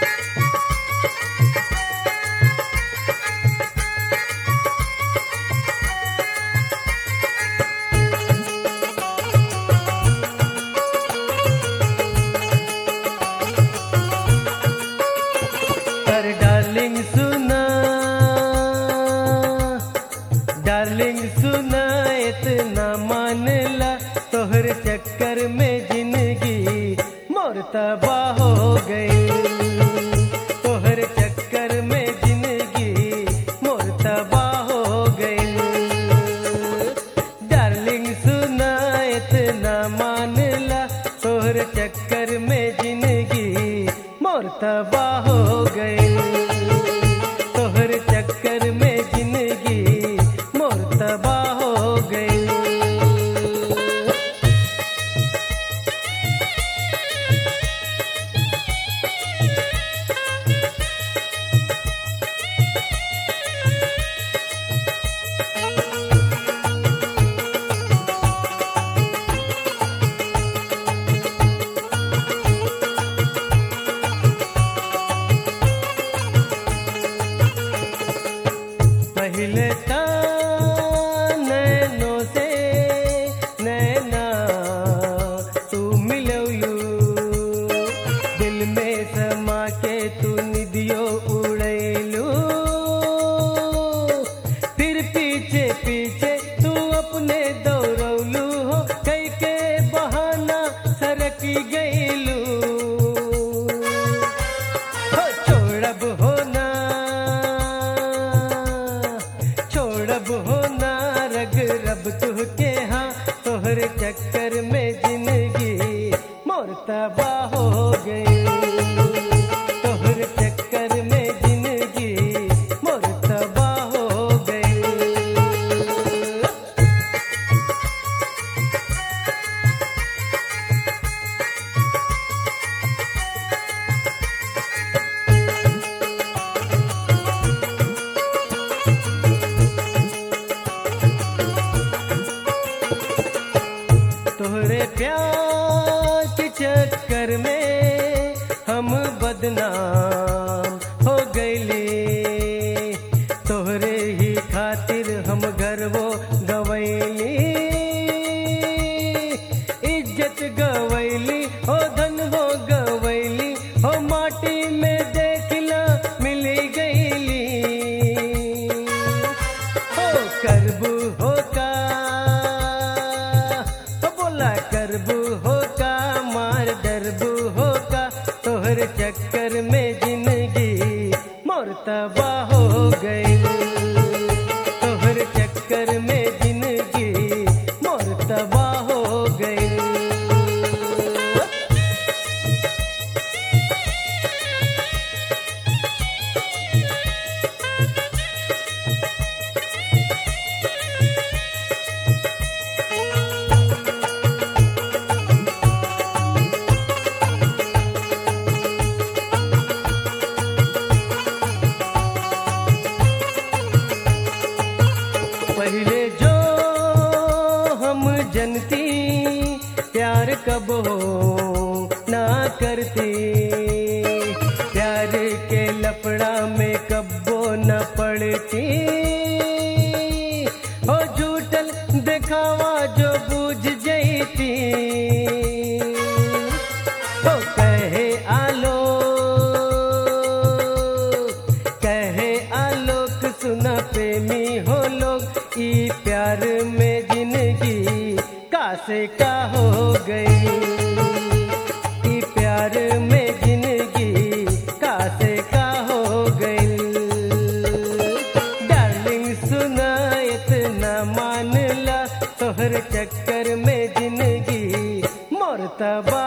Darling सुना इतना मान ला, तोहरे चक्कर में जिंदगी मोर तबाह हो गई। तोहरे चक्कर में जिंदगी मोर तबाह हो गई। डार्लिंग सुना इतना मान ला, तोहरे चक्कर में जिंदगी मोर तबाह हो गई। तोहरे चक्कर में जिंदगी मोर तबाह हो गई। पहले नैनों से नैना तू मिलौलू, दिल में समा के तू निदियो उड़ैलू। फिर पीछे पीछे तू अपने दौड़ौलू हो, कई के बहाना सरकी गईलू। हो छोड़ब हो ना, छोड़ब हो ना रग रब तुह के हाँ, तोहरे चक्कर में जिंदगी मोर तबाह हो गई। तोहरे चक्कर में जिंदगी मोर तबाह हो गई। तोहरे प्यार के चक्कर में हम बदनाम हो गईली। तोहरे ही खातिर हम घर वो गवैली, इज्जत गवैली हो, धन वो गवैली हो, माटी में देखला मिली गईली। हो करबू हो का, करबू हो का, मार डरबू हो का, तोहरे चक्कर में जिंदगी मोर तबाह हो गई। तोहरे चक्कर में जिंदगी मोर तबाह हो गई। पहले जो हम जनती प्यार कब हो ना करती, प्यार के लफड़ा में कब्बो न पड़ती। हो झूठल दिखावा जो बूझ जईती। हो कहे आलोक सुना प्रेमी हो लोग, ई प्यार में जिंदगी कासे का हो गई। ई प्यार में जिंदगी कासे का हो गई। डार्लिंग सुना इतना मान ला, तोहरे चक्कर में जिंदगी मोर तबाह